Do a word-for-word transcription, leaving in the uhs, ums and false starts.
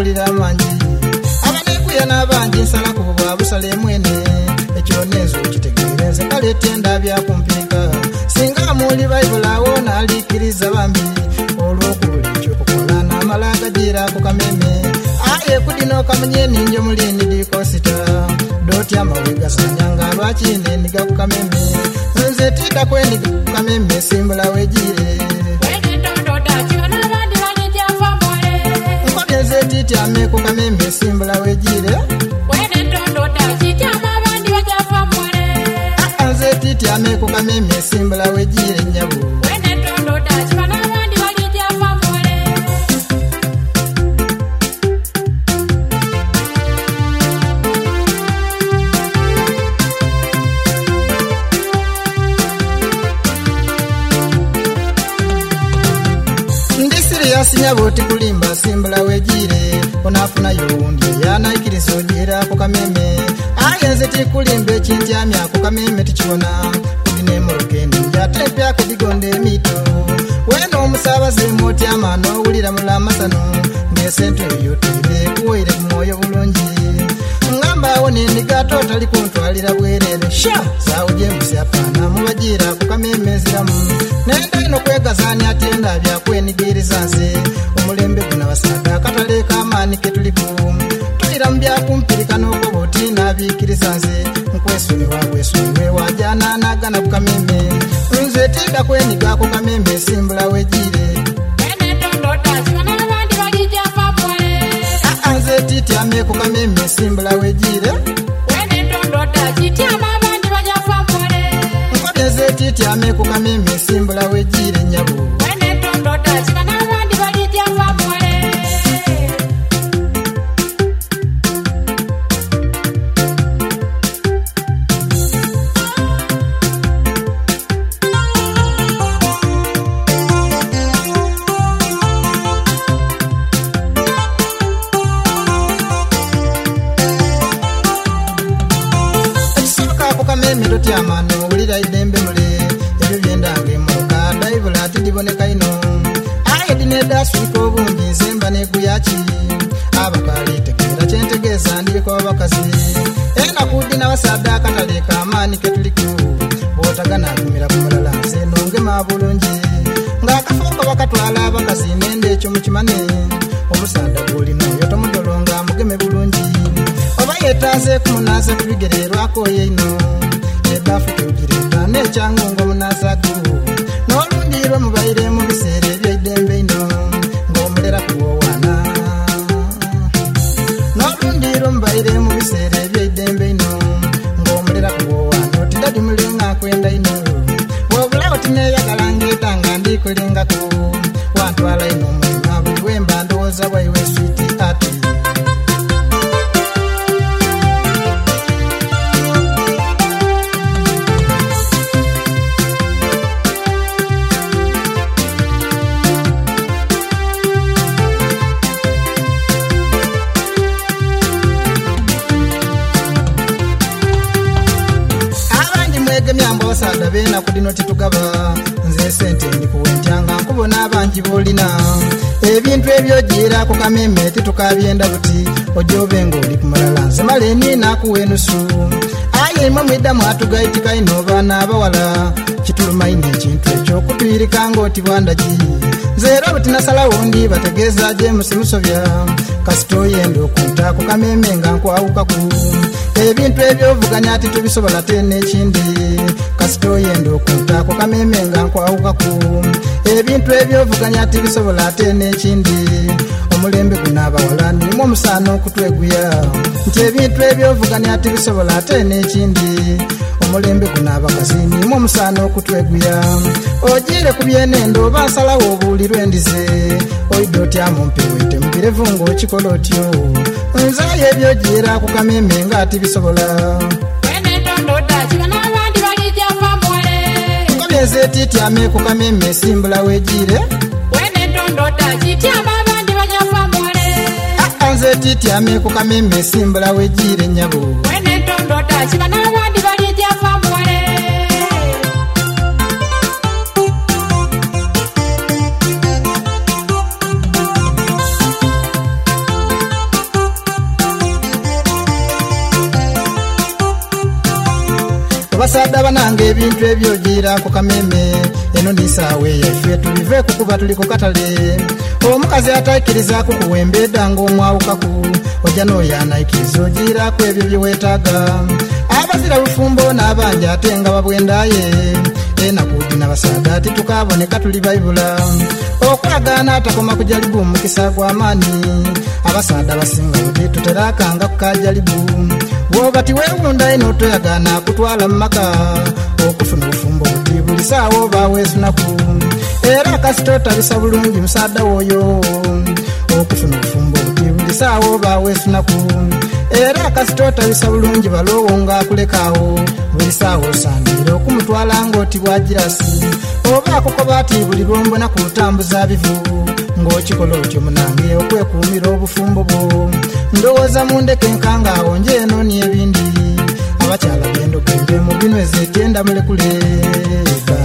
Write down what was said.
mpulira mangi abanekuya n'abangi nsala ku bwa busale mwene ekyonezo kitegeereze kale tenda byakumpika singa muli bayibulawo n'alikiriza bambi olw'okubula ekyokukola n'amala gagira ku kameme aye kudino kamunyeni njo mulini dikosita doti amawiga sanyanga lwakine niga ku kameme nze tida kweniga ku kameme simbula wejire nkogenze titi ame ku kameme simbula wejire nze titi ame ku kameme simbula wejire nyabu sinyabo tikulimba simbula wejire onafuna yundi yana ikirizo jira ku kameme ayenze tikulimbe kintyamya ku kameme tikibona kudine morokeni njatepya kudigonde mito weno omusabaze moti amano ulira mulamasano ngesente yotire kuwire kumoyo bulungi ngamba wone nigato tali kuntwalira bwerere sha sauje musyapana mubajira ku kameme ziramu nenda ino kwegazani atenda bya kwenigiriza nze omulembe guna basada katale kamani ketuliku tulira mbya kumpirika n'okoboti n'abikiriza nze nkwesoni wabwesoni wajana nagana ku kameme nze tida kweniga ku kameme simbula wejire nze titi ame ku kameme simbula wejire nze titi ame ku kameme simbula wejire nyabu Midoti amano ulira idembe mule ebyo byendange moka daibula tidiboneka ino aye dineda swiko bungi nzemba neguyachi abakali tekera kyentegeza ndiko bakazi ena kudina wasada katale kamani ketuliku botagana kumira kumulala nonge mabulungi ngakafoka bakatwala bakazi nende ekyo mukimane omusanda bulino yotomudolonga mugeme bulungi oba yetaze kumunaza kubigererwako yeino bafu kujirita nechango ngomunasaku nolundiro mubaire mu bisere by'idembe ino ngomulera kuwowana nolundiro mubaire mu bisere by'idembe ino ngomulera kuwowana otidadi mulenga kwenda ino wobula otineyagala ngetanga ndikulengako wantwala ino mwina buli wemba ndowooza bwaiwe switi ati Sada bena kudino titugaba nze sente ndikuwentyanga nkubona abangi bolina ebintu ebyo jira ku kameme titukabyenda buti ojobengo oli kumalala nze maleni nakuwenusu aye imwe mwidamu atugaitika ino bana abawala kitulumaine ekintu ekyo kutuyirika ng'oti bwandagi nzeera butinasalawo ndi bategeeza James Musobya kasitoyenda okunta ku kameme nga nkwawukaku ebintu ebyovuganya ati tubisobola tena ekindi kasitoyenda okunta ku kameme nga nkwawukaku ebintu ebyovuganya ati bisobola tena ekindi omulembe gunaabawala nimwo omusaana okutweguya nti ebintu ebyovuganya ati bisobola tena ekindi omulembe gunaabakazi nimwo omusaana okutweguya ojire ku byenendo oba nsalawo obuulirwe endize oidde otyamu mpiwete mubirevu ng'okikola otyo nzayo ebyojira ku kameme nga ati bisobola nkobyeze tityame ku kameme simbula wejire nze tityame ku kameme simbula wejire nyabo Basadde banange ebintu ebyogira ku kameme eno nisaawe yaffe tulive kukuba tuli ku katale omukazi ataikiriza kukuwembedda ng'omwawukaku ojja n'oyanaikiriza ogira ku ebyo byeweetaaga abazira bufumbo n'abangi ate nga babwendaye enakuudi n'abasaagaati tukaboneka tuli bayibula okwagaana atakoma ku jalibu mukisa gw'amaanyi abasaada basinga budi tuterakanga ku kajalibu woba tiweewunda eno toyagaana kutwala mu maka okufuna obufumbo buti buli saawa oba weesunaku era kasita otabisa bulungi musaada w'oyo okufuna obufumbo buti buli saawa oba weesunaku era kasita otabisa bulungi baloowo ng'akulekaawo buli saawa osaanira okumutwala ng'oti bwagirasi oba akukoba ati buli lwombona ku lutambuza bivu ng'okikola otyo munange okwekuumira obufumbo bwo ndowooza mundeke nkangaawo nje eno n'ebindi abakyala gendo gembe mu bino ezekyenda mulekule.